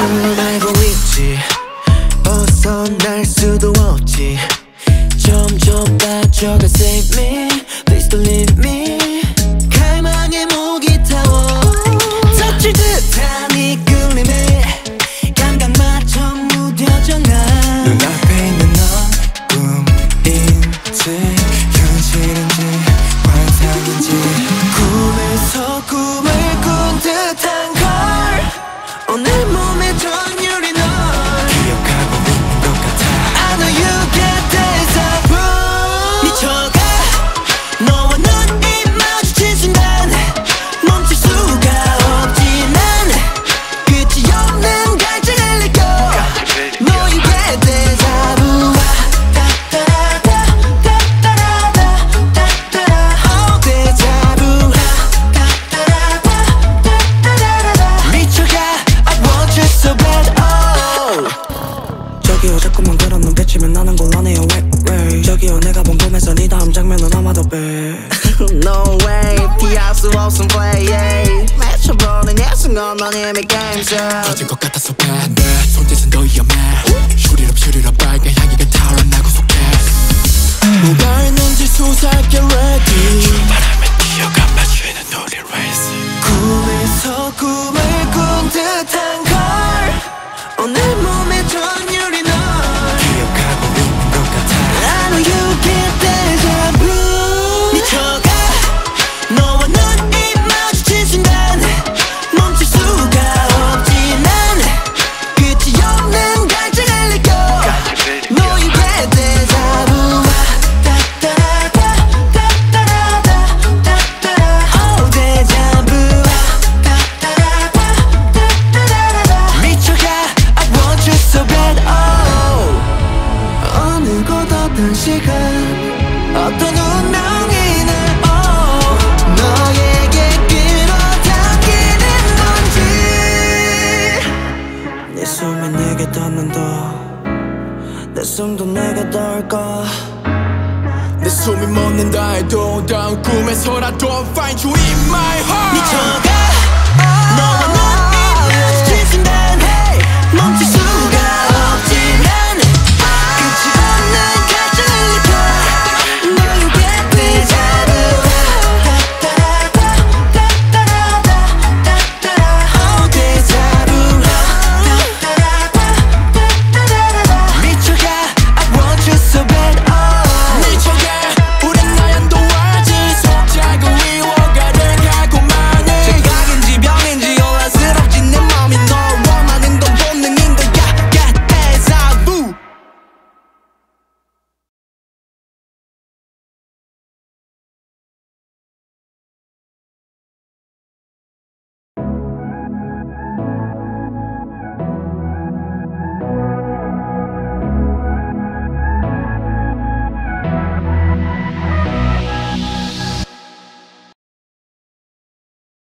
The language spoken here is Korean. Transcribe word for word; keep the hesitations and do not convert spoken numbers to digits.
널 알고 있지 벗어날 수도 없지 점점 빠져가 save me please don't leave me 갈망의 목이 타워 덮칠 듯한 이 끌림에 감각 맞춰 무뎌져 난 눈앞에 있는 넌 꿈인지 현실인지 환상인지 꿈에서 꿈을 꾼 듯한 걸 오늘 몸의 전율이 널 기억하고 있는 것 같아 I know you get deja vu 미쳐가 너와 눈이 마주친 순간 멈출 수가 없지 난 끝이 없는 갈증을 느껴 No you get deja vu Oh deja vu 미쳐가 I want you so bad oh 저기요 자꾸만 그런 눈 비치면 나는 곤란해요 왜 왜 저기요 내가 본 꿈에서 네 다음 장면은 아마도 배 No way 피할 수 없음 play yeah. 맺혀버린 이 순간 넌 이미 game show 터진 것 같아서 bad bad 손짓은 더 위험해 슈리럽 슈리럽 빨간 향기가 타올라나고 속해 뭐가 있는지 수사할게 ready 출발하면 뛰어가 맞추는 우리 race 꿈에서 꿈을 꾼 듯한 걸 오늘 몸의 전율이 널 기억하고 있는 것 같아 I know you get deja vu 미쳐가 너와 눈이 마주친 순간 멈출 수가 없지 난 끝이 없는 갈증을 느껴 No you get deja vu Oh deja vu 미쳐가 I want you so bad oh 어느 곳 어떤 시간 어떤 운명이 날 oh 너에게 끌어당기는 건지 내 숨이 내게 닿는다 내 숨도 내게 닿을까 내 숨이 멎는다 해도 다음 꿈에서라도 find you in my heart 미쳐가